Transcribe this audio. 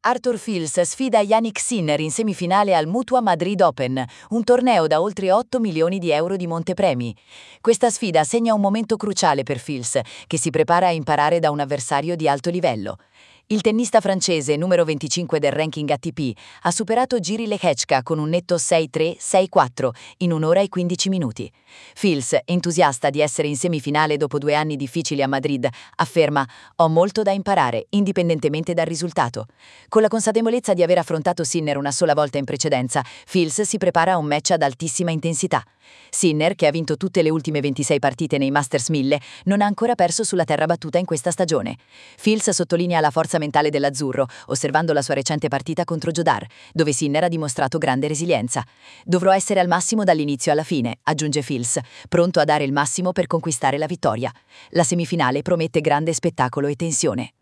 Arthur Fils sfida Jannik Sinner in semifinale al Mutua Madrid Open, un torneo da oltre 8 milioni di euro di montepremi. Questa sfida segna un momento cruciale per Fils, che si prepara a imparare da un avversario di alto livello. Il tennista francese, numero 25 del ranking ATP, ha superato Jiří Lehečka con un netto 6-3-6-4 in 1 ora e 15 minuti. Fils, entusiasta di essere in semifinale dopo 2 anni difficili a Madrid, afferma: «Ho molto da imparare, indipendentemente dal risultato». Con la consapevolezza di aver affrontato Sinner una sola volta in precedenza, Fils si prepara a un match ad altissima intensità. Sinner, che ha vinto tutte le ultime 26 partite nei Masters 1000, non ha ancora perso sulla terra battuta in questa stagione. Fils sottolinea la forza mentale dell'azzurro, osservando la sua recente partita contro Jodar, dove Sinner ha dimostrato grande resilienza. «Dovrò essere al massimo dall'inizio alla fine», aggiunge Fils, pronto a dare il massimo per conquistare la vittoria. La semifinale promette grande spettacolo e tensione.